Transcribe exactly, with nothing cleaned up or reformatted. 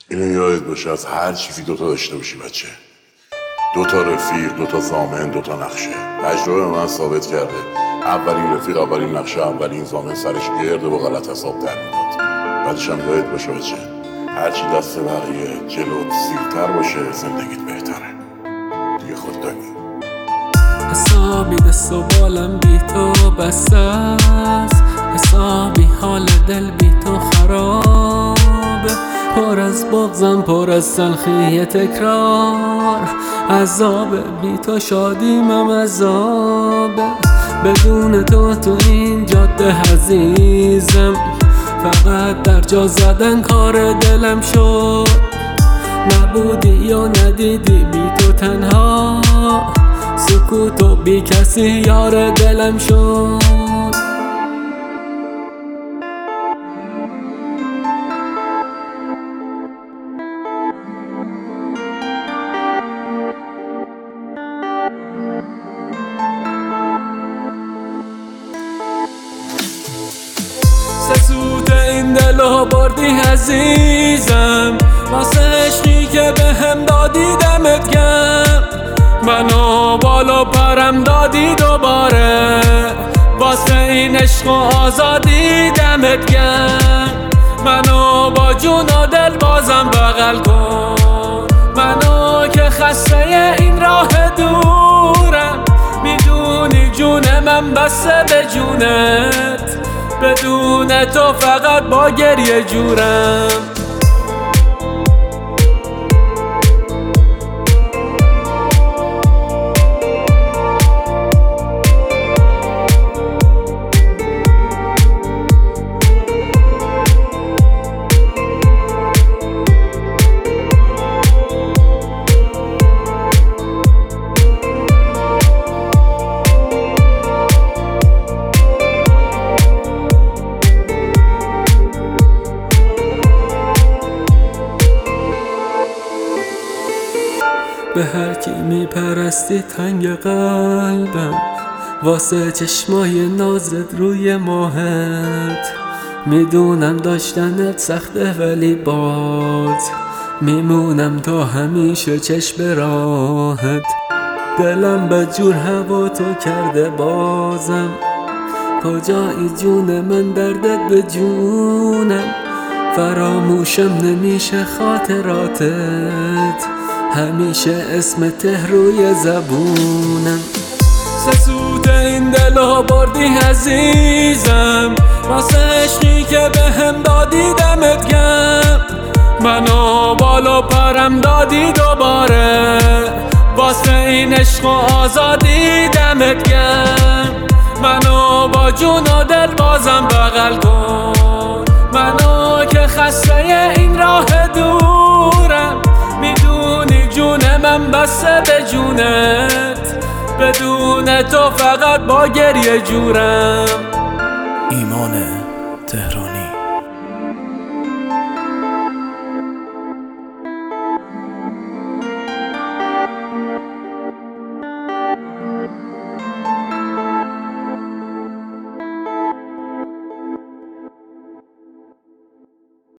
اینو یادت باشه از هر چیزی دوتا داشته باشی بچه. دوتا رفیق، دوتا زامن، دوتا نقشه. تجربه من ثابت کرده اولین رفیق، اولین نقشه، اولین زامن سرش گرده و غلط حساب در میاد. بعدش هم یادت باشه بچه هرچی دست بقیه جلوت سیرتر باشه زندگیت بهتره. دیگه خود دانی حسابی دست و بالم بی تو بسته است، حسابی حال دل بی تو خرابه. پر از بغضم، پر از تلخی تکرار، عذاب بی تو شادیمم عذابه. بدون تو تو این جاده عزیزم، فقط در جا زدن کار دلم شد. نبودی یا ندیدی بی تو تنها، سکوت و بی کسی یار دلم شد. سسوت این دلو بردی عزیزم، واسه عشقی که به هم دادی دمت گرم. منو بالا پرم دادی دوباره، واسه این عشق و آزادی دمت گرم. منو با جون و دل بازم بغل کن، منو که خسته این راه دورم. میدونی جون من بسته به جونت، بدون تو فقط با گریه جورم. به هر کی میپرستی تنگ قلبم، واسه چشمای نازت روی ماهت. میدونم داشتنت سخته ولی باز میمونم تا همیشه چشم راحت. دلم به جور هوا تو کرده بازم، کجایی جون من دردت به جونم. فراموشم نمیشه خاطراتت، همیشه اسم ته روی زبونم. سسوت این دلو بردی عزیزم، واسه عشقی که به هم دادی دمت گرم. منو بالا پرم دادی دوباره، واسه این عشق و آزادی دمت گرم. منو با جون و دل بازم بغل کن، منو که خسته این راه دورم. میدونی جون من بسته به جونت، بدون تو فقط با گریه جورم. ایمان تهرانی.